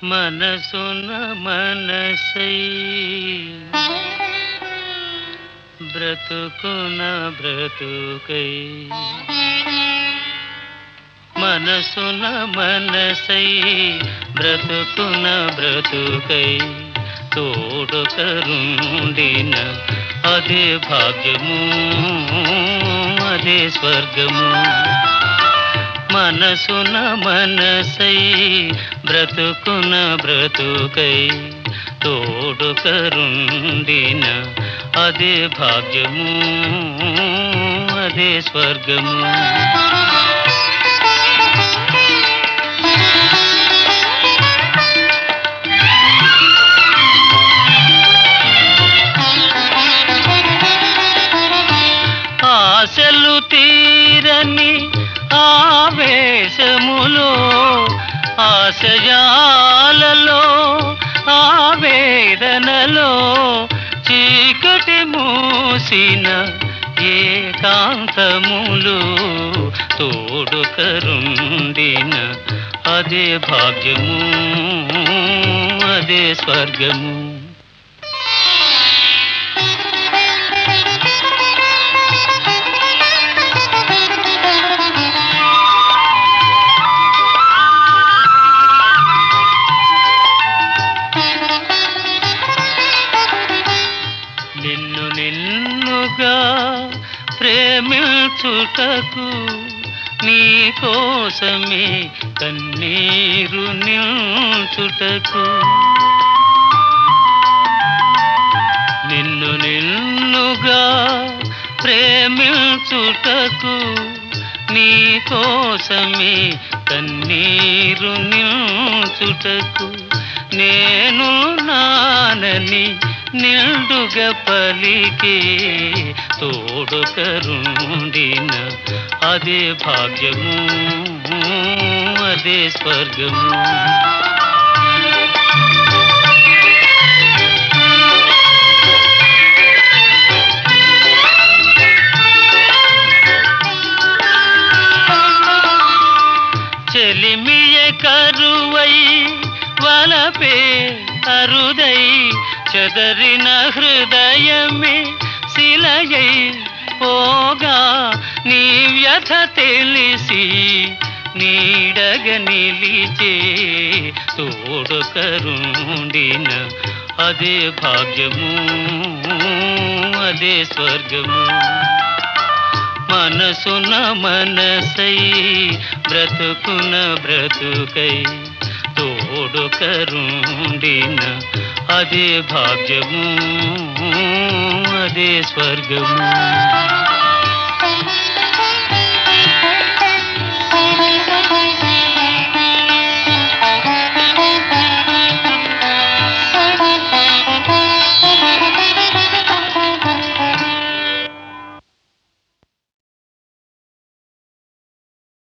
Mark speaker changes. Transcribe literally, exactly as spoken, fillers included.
Speaker 1: మనసున మనసై బ్రతుకున బ్రతుకై మనసున మనసై బ్రతుకున బ్రతుకై తోడుకరుండిన అదే భాగ్యము, అదే స్వర్గము. మనసున మనసై బ్రతుకున బ్రతుకై తోడుకరుండిన అదే భాగ్యము, అదే స్వర్గము. ఆశలు తీరని ఆవేశములో, ఆశయాలలో, ఆవేదనలో చీకటి మూసిన ఏకాంతములు తోడుకరుండిన అదే భాగ్యము, అదే స్వర్గము. నిన్ను నిన్నుగా ప్రేమించుటకు నీ కోసమే కన్నీరు నిల్చుటకు, నిన్ను నిన్నుగా ప్రేమించుటకు నీ కోసమే కన్నీరు నిల్చుటకు, నేను నానని నిండుగా పలికే తోడుకరుండిన అదే భాగ్యము, అదే స్వర్గము. చెలిమియ కరువై వలపే అరుదై చెదరిన హృదయమే శిలయై పోగా, నీ వ్యథ తెలిసి నీడగ నిలిచే తోడుకరుండిన అదే భాగ్యము, అదే స్వర్గము. మనసున మనసై బ్రతుకున బ్రతుకై తోడుకరుండిన అదే భాగ్యము, అదే స్వర్గము.
Speaker 2: Thank you.